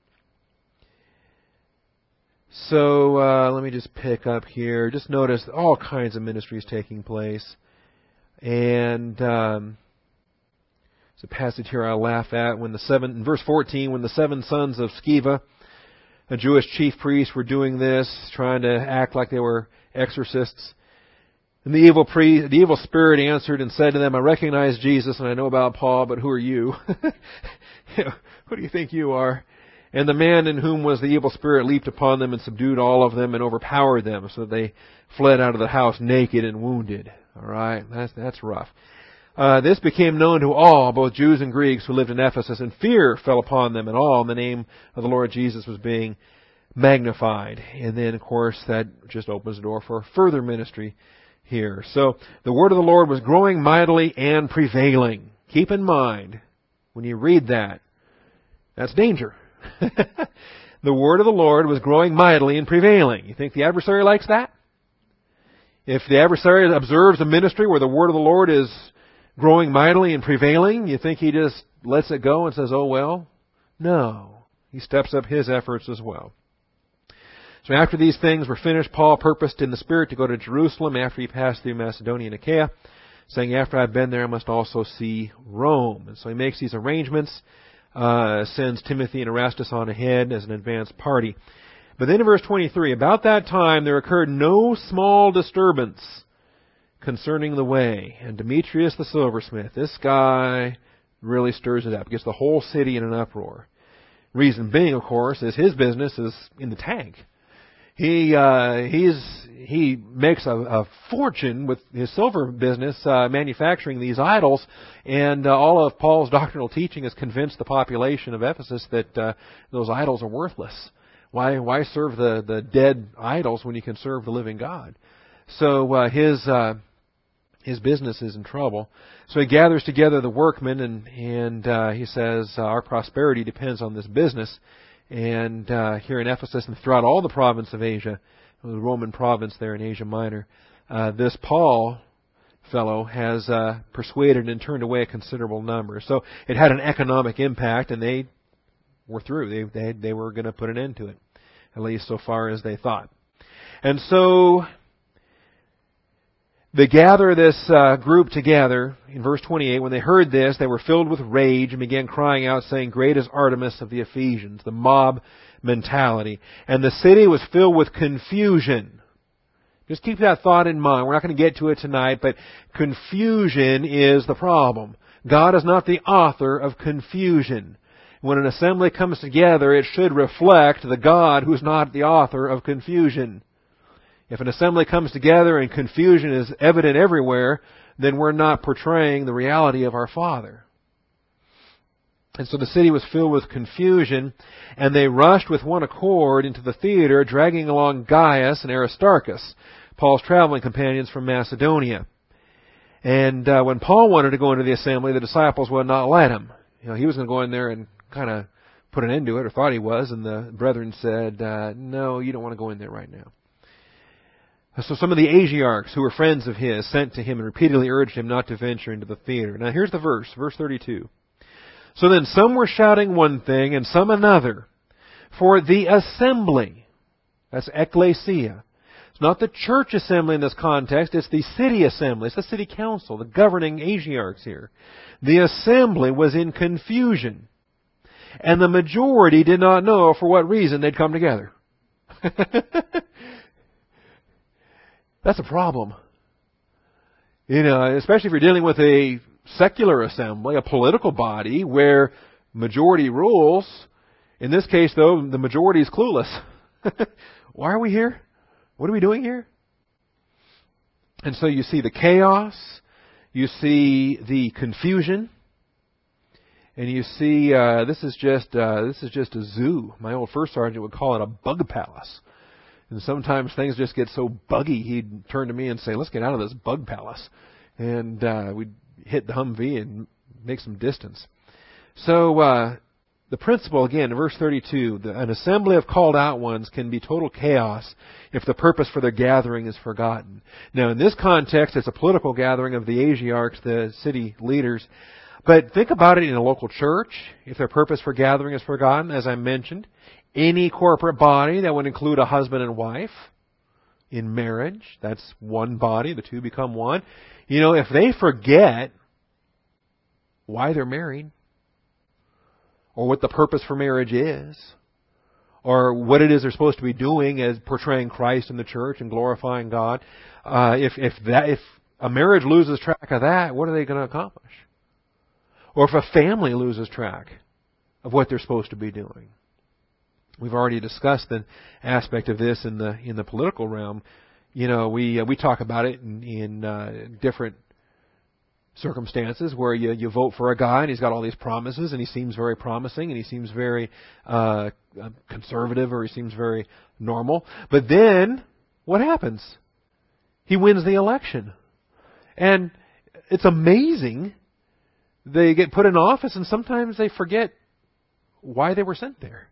So let me just pick up here. Just notice all kinds of ministries taking place. And there's a passage here I laugh at. In verse 14, when the 7 sons of Sceva, a Jewish chief priest, were doing this, trying to act like they were exorcists, and the evil spirit answered and said to them, I recognize Jesus and I know about Paul, but who are you? Who do you think you are? And the man in whom was the evil spirit leaped upon them and subdued all of them and overpowered them, so they fled out of the house naked and wounded. All right, that's rough. This became known to all, both Jews and Greeks who lived in Ephesus, and fear fell upon them and all, and the name of the Lord Jesus was being magnified. And then, of course, that just opens the door for further ministry here. So, the word of the Lord was growing mightily and prevailing. Keep in mind, when you read that, that's danger. The word of the Lord was growing mightily and prevailing. You think the adversary likes that? If the adversary observes a ministry where the word of the Lord is growing mightily and prevailing, you think he just lets it go and says, oh well? No. He steps up his efforts as well. So after these things were finished, Paul purposed in the Spirit to go to Jerusalem after he passed through Macedonia and Achaia, saying, after I've been there, I must also see Rome. And so he makes these arrangements, sends Timothy and Erastus on ahead as an advance party. But then in verse 23, about that time there occurred no small disturbance concerning the way. And Demetrius the silversmith, this guy really stirs it up, gets the whole city in an uproar. Reason being, of course, is his business is in the tank. He makes a fortune with his silver business, manufacturing these idols, and all of Paul's doctrinal teaching has convinced the population of Ephesus that those idols are worthless. Why serve the dead idols when you can serve the living God? So his business is in trouble. So he gathers together the workmen and he says, our prosperity depends on this business. And here in Ephesus and throughout all the province of Asia, the Roman province there in Asia Minor, this Paul fellow has persuaded and turned away a considerable number. So it had an economic impact, and they were through. They were going to put an end to it, at least so far as they thought. And so they gather this group together in verse 28. When they heard this, they were filled with rage and began crying out, saying, great is Artemis of the Ephesians, the mob mentality. And the city was filled with confusion. Just keep that thought in mind. We're not going to get to it tonight, but confusion is the problem. God is not the author of confusion. When an assembly comes together, it should reflect the God who's not the author of confusion. If an assembly comes together and confusion is evident everywhere, then we're not portraying the reality of our Father. And so the city was filled with confusion, and they rushed with one accord into the theater, dragging along Gaius and Aristarchus, Paul's traveling companions from Macedonia. And when Paul wanted to go into the assembly, the disciples would not let him. He was going to go in there and kind of put an end to it, or thought he was, and the brethren said, no, you don't want to go in there right now. So some of the Asiarchs, who were friends of his, sent to him and repeatedly urged him not to venture into the theater. Now here's the verse 32. So then some were shouting one thing and some another. For the assembly, that's ecclesia. It's not the church assembly in this context, it's the city assembly. It's the city council, the governing Asiarchs here. The assembly was in confusion. And the majority did not know for what reason they'd come together. That's a problem. Especially if you're dealing with a secular assembly, a political body where majority rules. In this case, though, the majority is clueless. Why are we here? What are we doing here? And so you see the chaos, you see the confusion, and you see this is just a zoo. My old first sergeant would call it a bug palace. And sometimes things just get so buggy, he'd turn to me and say, "Let's get out of this bug palace." And we'd hit the Humvee and make some distance. So the principle, again, in verse 32, an assembly of called out ones can be total chaos if the purpose for their gathering is forgotten. Now, in this context, it's a political gathering of the Asiarchs, the city leaders. But think about it in a local church, if their purpose for gathering is forgotten, as I mentioned. Any corporate body that would include a husband and wife in marriage, that's one body, the two become one. If they forget why they're married, or what the purpose for marriage is, or what it is they're supposed to be doing as portraying Christ in the church and glorifying God, if a marriage loses track of that, what are they going to accomplish? Or if a family loses track of what they're supposed to be doing. We've already discussed the aspect of this in the political realm. We talk about it in different circumstances where you vote for a guy and he's got all these promises and he seems very promising and he seems very conservative or he seems very normal. But then what happens? He wins the election. And it's amazing. They get put in office and sometimes they forget why they were sent there.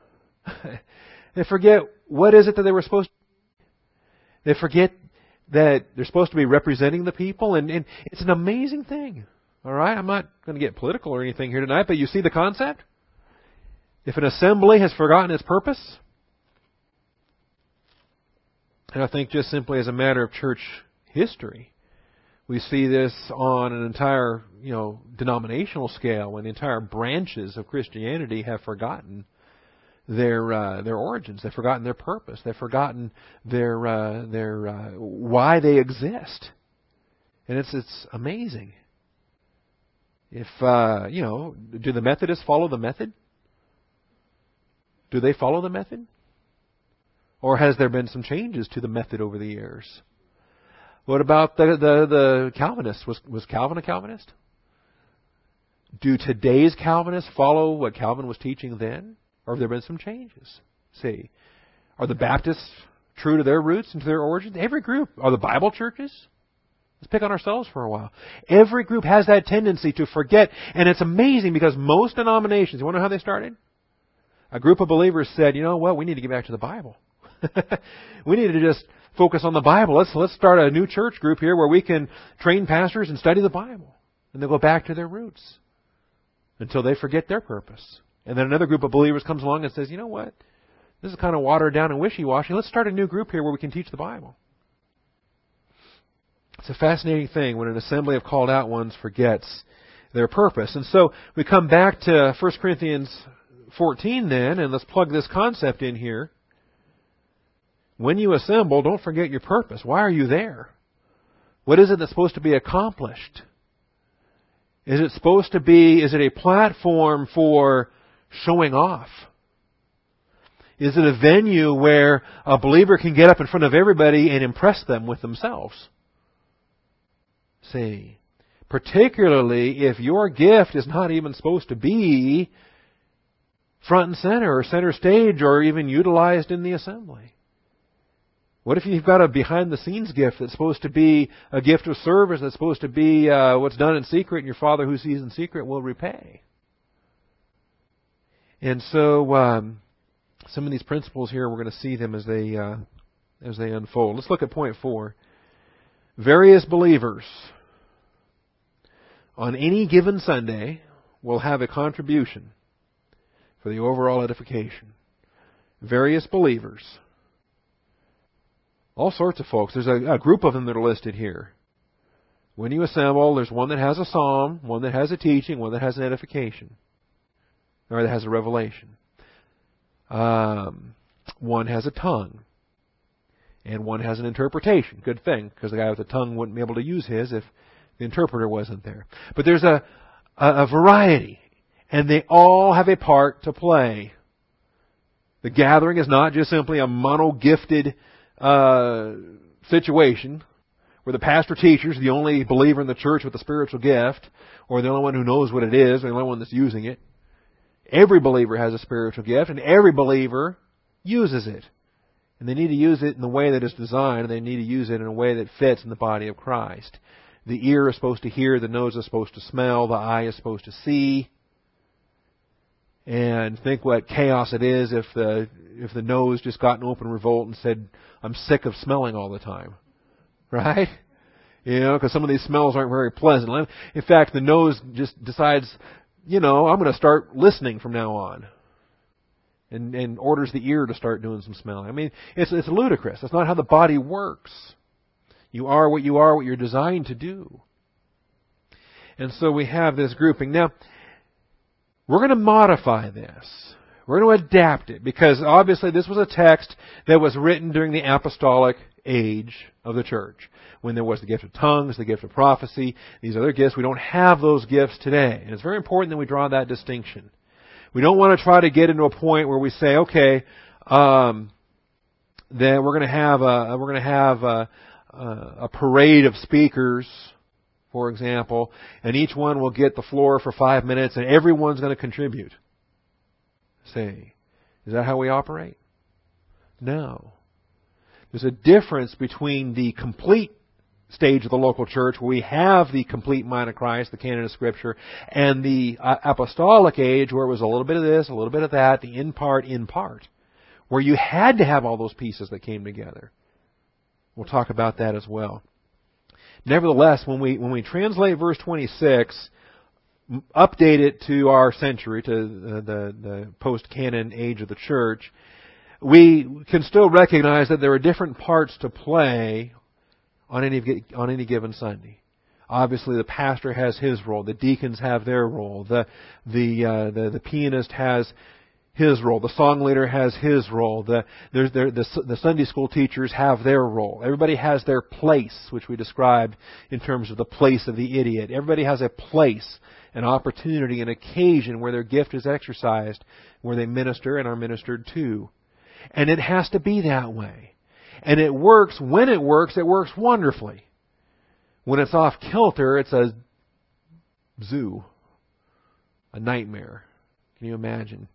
They forget what is it that they were supposed to do. They forget that they're supposed to be representing the people, and it's an amazing thing. All right? I'm not going to get political or anything here tonight, but you see the concept? If an assembly has forgotten its purpose, and I think just simply as a matter of church history, we see this on an entire, denominational scale when entire branches of Christianity have forgotten their origins. They've forgotten their purpose. They've forgotten their why they exist. And it's amazing. If do the Methodists follow the method? Do they follow the method? Or has there been some changes to the method over the years? What about the Calvinists? Was Calvin a Calvinist? Do today's Calvinists follow what Calvin was teaching then? Or have there been some changes? See, are the Baptists true to their roots and to their origins? Every group. Are the Bible churches? Let's pick on ourselves for a while. Every group has that tendency to forget. And it's amazing because most denominations, you want to know how they started? A group of believers said, you know what, we need to get back to the Bible. We need to just focus on the Bible. Let's start a new church group here where we can train pastors and study the Bible. And they'll go back to their roots until they forget their purpose. And then another group of believers comes along and says, you know what? This is kind of watered down and wishy-washy. Let's start a new group here where we can teach the Bible. It's a fascinating thing when an assembly of called out ones forgets their purpose. And so we come back to 1 Corinthians 14 then, and let's plug this concept in here. When you assemble, don't forget your purpose. Why are you there? What is it that's supposed to be accomplished? Is it a platform for showing off? Is it a venue where a believer can get up in front of everybody and impress them with themselves? See, particularly if your gift is not even supposed to be front and center or center stage or even utilized in the assembly. What if you've got a behind-the-scenes gift that's supposed to be a gift of service, that's supposed to be what's done in secret, and your Father who sees in secret will repay? And so some of these principles here, we're going to see them as they unfold. Let's look at point 4. Various believers on any given Sunday will have a contribution for the overall edification. Various believers. All sorts of folks. There's a group of them that are listed here. When you assemble, there's one that has a psalm, one that has a teaching, one that has an edification, or that has a revelation. One has a tongue, and one has an interpretation. Good thing, because the guy with the tongue wouldn't be able to use his if the interpreter wasn't there. But there's a variety, and they all have a part to play. The gathering is not just simply a mono-gifted situation where the pastor teacher is the only believer in the church with a spiritual gift, or the only one who knows what it is, or the only one that's using it. Every believer has a spiritual gift, and every believer uses it. And they need to use it in the way that is designed, and they need to use it in a way that fits in the body of Christ. The ear is supposed to hear, the nose is supposed to smell, the eye is supposed to see. And think what chaos it is if the nose just got in open revolt and said, I'm sick of smelling all the time. Right? You know, because some of these smells aren't very pleasant. In fact, the nose just decides, I'm going to start listening from now on. And orders the ear to start doing some smelling. I mean, it's ludicrous. That's not how the body works. You are what you're designed to do. And so we have this grouping. Now, we're going to modify this. We're going to adapt it, because obviously this was a text that was written during the apostolic age of the church, when there was the gift of tongues, the gift of prophecy, these other gifts. We don't have those gifts today. And it's very important that we draw that distinction. We don't want to try to get into a point where we say, okay, then we're going to have a parade of speakers, for example, and each one will get the floor for 5 minutes, and everyone's going to contribute. See, is that how we operate? No. There's a difference between the complete stage of the local church, where we have the complete mind of Christ, the canon of Scripture, and the apostolic age, where it was a little bit of this, a little bit of that, the in part, where you had to have all those pieces that came together. We'll talk about that as well. Nevertheless, when we translate verse 26, update it to our century, to the post-canon age of the church, we can still recognize that there are different parts to play on any given Sunday. Obviously, the pastor has his role. The deacons have their role. The pianist has his role. The song leader has his role. The Sunday school teachers have their role. Everybody has their place, which we described in terms of the place of the idiot. Everybody has a place, an opportunity, an occasion where their gift is exercised, where they minister and are ministered to. And it has to be that way. And it works. When it works wonderfully. When it's off kilter, it's a zoo. A nightmare. Can you imagine?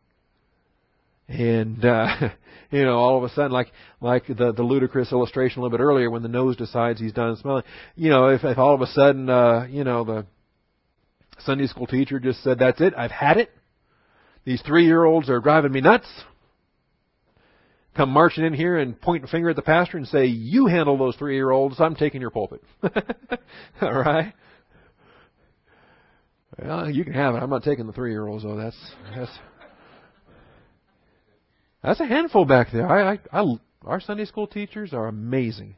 And, all of a sudden, like the ludicrous illustration a little bit earlier, when the nose decides he's done smelling, if all of a sudden, the Sunday school teacher just said, that's it, I've had it. These 3-year-olds are driving me nuts. Come marching in here and point a finger at the pastor and say, you handle those 3-year-olds, I'm taking your pulpit. All right? Well, you can have it. I'm not taking the 3-year-olds, though. That's a handful back there. Our Sunday school teachers are amazing.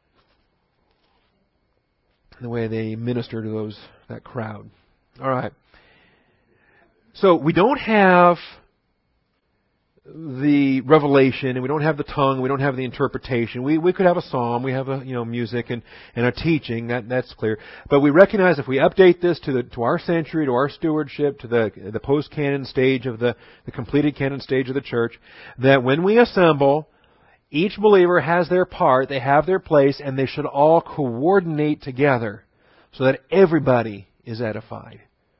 The way they minister to that crowd. All right. So we don't have the revelation, and we don't have the tongue, we don't have the interpretation. We could have a psalm, we have music and a teaching, that's clear. But we recognize if we update this to our century, to our stewardship, to the post-canon stage of the completed canon stage of the church, that when we assemble, each believer has their part, they have their place, and they should all coordinate together so that everybody is edified.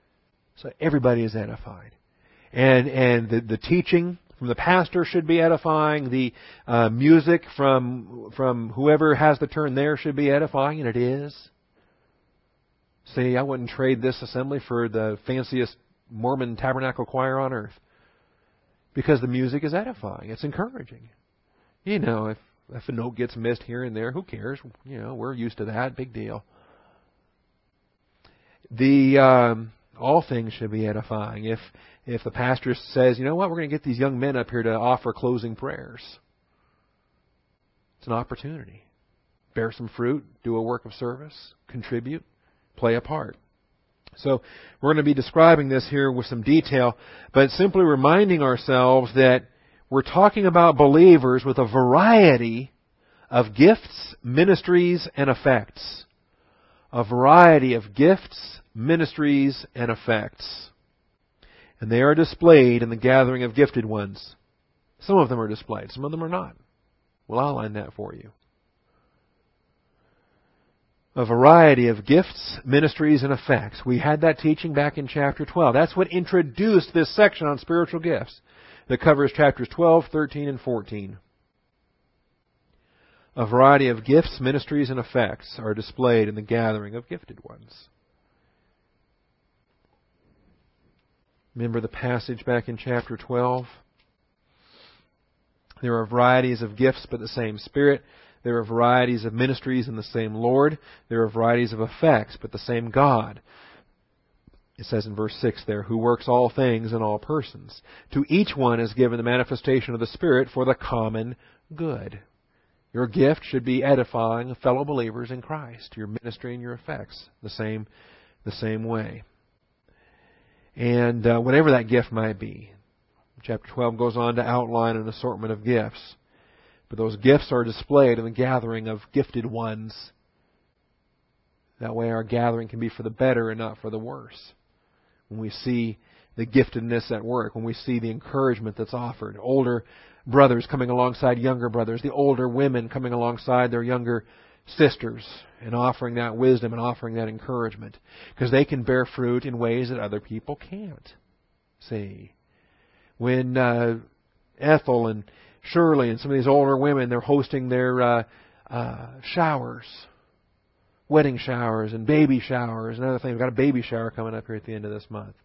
And the teaching from the pastor should be edifying. The music from whoever has the turn there should be edifying, and it is. See, I wouldn't trade this assembly for the fanciest Mormon tabernacle choir on earth, because the music is edifying. It's encouraging. If a note gets missed here and there, who cares? We're used to that. Big deal. The All things should be edifying. If the pastor says, you know what, we're going to get these young men up here to offer closing prayers, it's an opportunity. Bear some fruit, do a work of service, contribute, play a part. So we're going to be describing this here with some detail, but simply reminding ourselves that we're talking about believers with a variety of gifts, ministries, and effects. A variety of gifts, ministries, and effects. And they are displayed in the gathering of gifted ones. Some of them are displayed, some of them are not. We'll outline that for you. A variety of gifts, ministries, and effects. We had that teaching back in chapter 12. That's what introduced this section on spiritual gifts that covers chapters 12, 13, and 14. A variety of gifts, ministries, and effects are displayed in the gathering of gifted ones. Remember the passage back in chapter 12? There are varieties of gifts, but the same Spirit. There are varieties of ministries and the same Lord. There are varieties of effects, but the same God. It says in verse 6 there, who works all things in all persons. To each one is given the manifestation of the Spirit for the common good. Your gift should be edifying fellow believers in Christ. Your ministry and your effects, the same way. And whatever that gift might be. Chapter 12 goes on to outline an assortment of gifts. But those gifts are displayed in the gathering of gifted ones. That way our gathering can be for the better and not for the worse. When we see the giftedness at work, when we see the encouragement that's offered, older brothers coming alongside younger brothers, the older women coming alongside their younger sisters and offering that wisdom and offering that encouragement. Because they can bear fruit in ways that other people can't. See, when Ethel and Shirley and some of these older women, they're hosting their showers, wedding showers and baby showers and other things. We've got a baby shower coming up here at the end of this month.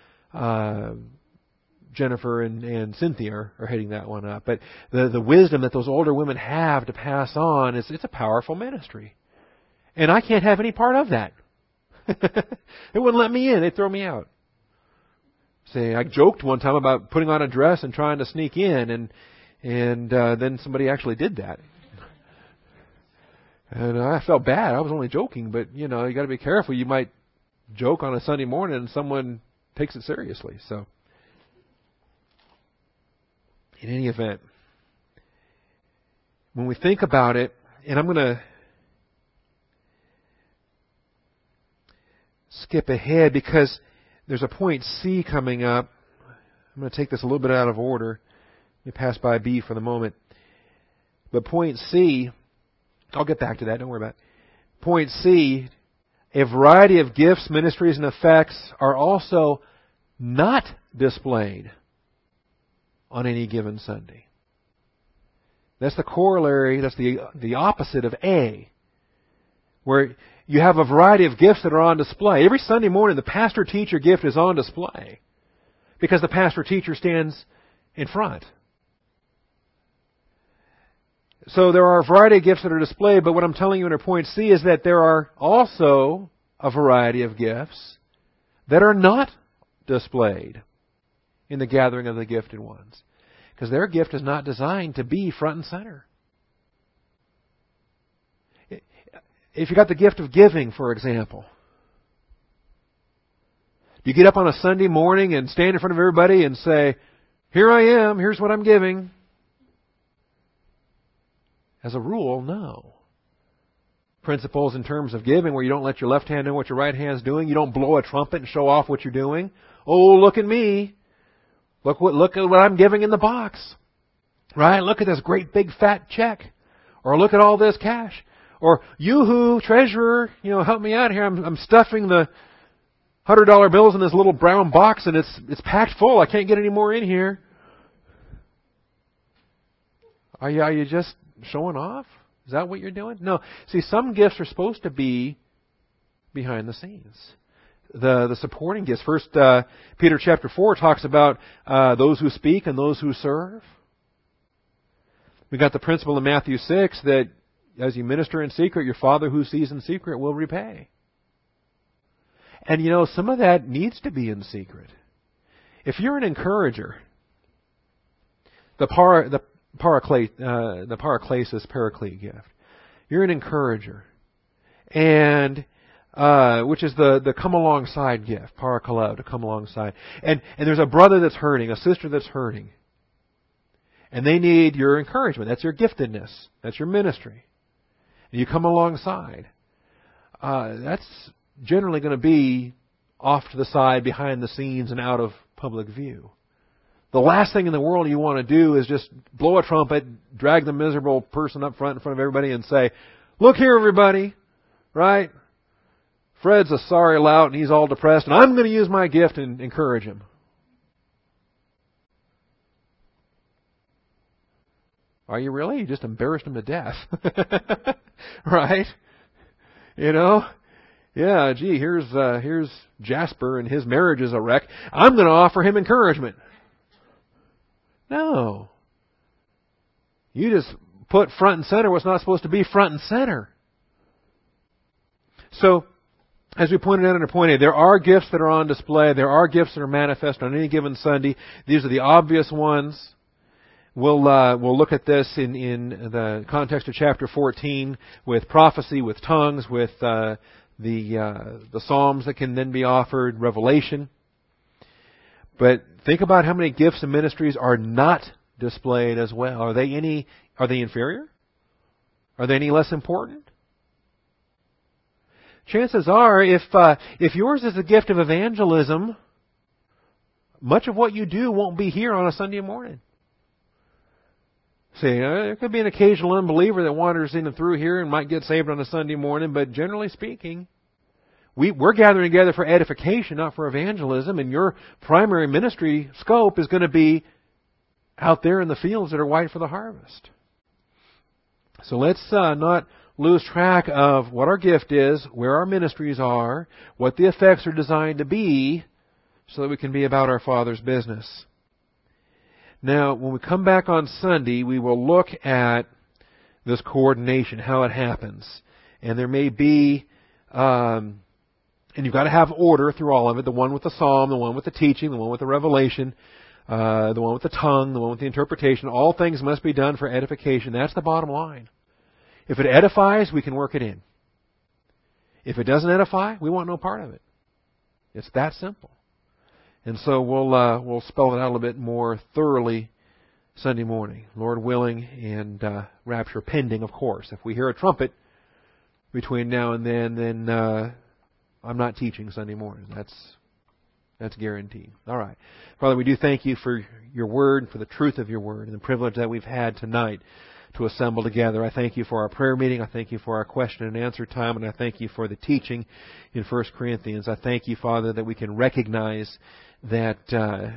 Jennifer and Cynthia are hitting that one up. But the wisdom that those older women have to pass on, it's a powerful ministry. And I can't have any part of that. They wouldn't let me in. They'd throw me out. See, I joked one time about putting on a dress and trying to sneak in, and then somebody actually did that. And I felt bad. I was only joking, but, you got to be careful. You might joke on a Sunday morning and someone takes it seriously. So, in any event, when we think about it, and I'm going to skip ahead because there's a point C coming up. I'm going to take this a little bit out of order. Let me pass by B for the moment. But point C, I'll get back to that. Don't worry about it. Point C, a variety of gifts, ministries, and effects are also not displayed on any given Sunday. That's the corollary, that's the opposite of A, where you have a variety of gifts that are on display. Every Sunday morning, the pastor-teacher gift is on display because the pastor-teacher stands in front. So there are a variety of gifts that are displayed, but what I'm telling you under point C is that there are also a variety of gifts that are not displayed in the gathering of the gifted ones. Because their gift is not designed to be front and center. If you got the gift of giving, for example, do you get up on a Sunday morning and stand in front of everybody and say, here I am, here's what I'm giving? As a rule, no. Principles in terms of giving where you don't let your left hand know what your right hand's doing. You don't blow a trumpet and show off what you're doing. Oh, look at me. Look at what I'm giving in the box. Right? Look at this great big fat check. Or look at all this cash. Or, yoo-hoo, treasurer, help me out here. I'm stuffing the $100 bills in this little brown box and it's packed full. I can't get any more in here. Are you just showing off? Is that what you're doing? No. See, some gifts are supposed to be behind the scenes. The supporting gifts. First, Peter chapter 4 talks about those who speak and those who serve. We got the principle in Matthew 6 that as you minister in secret, your Father who sees in secret will repay. And you know, some of that needs to be in secret. If you're an encourager, the paraklesis paraclete gift, you're an encourager, and which is the come alongside gift, parakaleo, to come alongside. And there's a brother that's hurting, a sister that's hurting, and they need your encouragement. That's your giftedness. That's your ministry. And you come alongside. That's generally going to be off to the side, behind the scenes, and out of public view. The last thing in the world you want to do is just blow a trumpet, drag the miserable person up front in front of everybody and say, "Look here, everybody," right? Fred's a sorry lout and he's all depressed, and I'm going to use my gift and encourage him. Are you really? You just embarrassed him to death. Right? You know? Yeah, gee, here's Jasper and his marriage is a wreck. I'm going to offer him encouragement. No. You just put front and center what's not supposed to be front and center. So, as we pointed out in point A, there are gifts that are on display. There are gifts that are manifest on any given Sunday. These are the obvious ones. We'll look at this in the context of chapter 14 with prophecy, with tongues, with the psalms that can then be offered, revelation. But think about how many gifts and ministries are not displayed as well. Are they inferior? Are they any less important? Chances are, if yours is the gift of evangelism, much of what you do won't be here on a Sunday morning. See, there could be an occasional unbeliever that wanders in and through here and might get saved on a Sunday morning, but generally speaking, we're gathering together for edification, not for evangelism, and your primary ministry scope is going to be out there in the fields that are white for the harvest. So let's not lose track of what our gift is, where our ministries are, what the effects are designed to be, so that we can be about our Father's business. Now, when we come back on Sunday, we will look at this coordination, how it happens. And there may be, and you've got to have order through all of it, the one with the psalm, the one with the teaching, the one with the revelation, the one with the tongue, the one with the interpretation. All things must be done for edification. That's the bottom line. If it edifies, we can work it in. If it doesn't edify, we want no part of it. It's that simple. And so we'll spell it out a little bit more thoroughly Sunday morning, Lord willing, and rapture pending, of course. If we hear a trumpet between now and then I'm not teaching Sunday morning. That's guaranteed. All right. Father, we do thank you for your word, for the truth of your word, and the privilege that we've had tonight to assemble together. I thank you for our prayer meeting. I thank you for our question and answer time, and I thank you for the teaching in 1 Corinthians. I thank you, Father, that we can recognize that the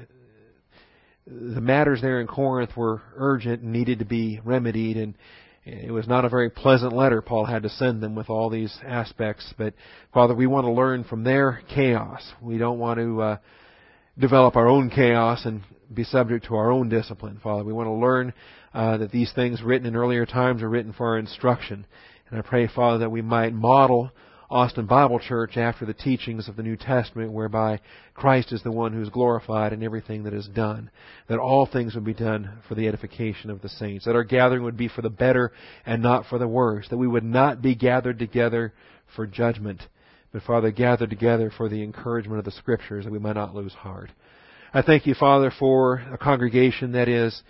matters there in Corinth were urgent and needed to be remedied, and it was not a very pleasant letter Paul had to send them with all these aspects. But, Father, we want to learn from their chaos. We don't want to develop our own chaos and be subject to our own discipline, Father. We want to learn that these things written in earlier times are written for our instruction. And I pray, Father, that we might model Austin Bible Church after the teachings of the New Testament, whereby Christ is the one who is glorified in everything that is done. That all things would be done for the edification of the saints. That our gathering would be for the better and not for the worse. That we would not be gathered together for judgment, but, Father, gathered together for the encouragement of the Scriptures, that we might not lose heart. I thank you, Father, for a congregation that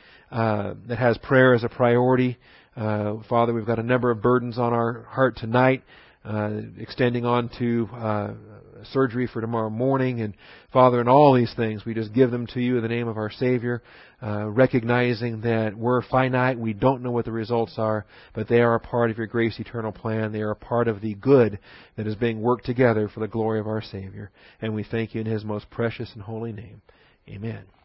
has prayer as a priority. Father, we've got a number of burdens on our heart tonight, extending on to surgery for tomorrow morning. And, Father, in all these things, we just give them to you in the name of our Savior, recognizing that we're finite. We don't know what the results are, but they are a part of your grace eternal plan. They are a part of the good that is being worked together for the glory of our Savior. And we thank you in His most precious and holy name. Amen.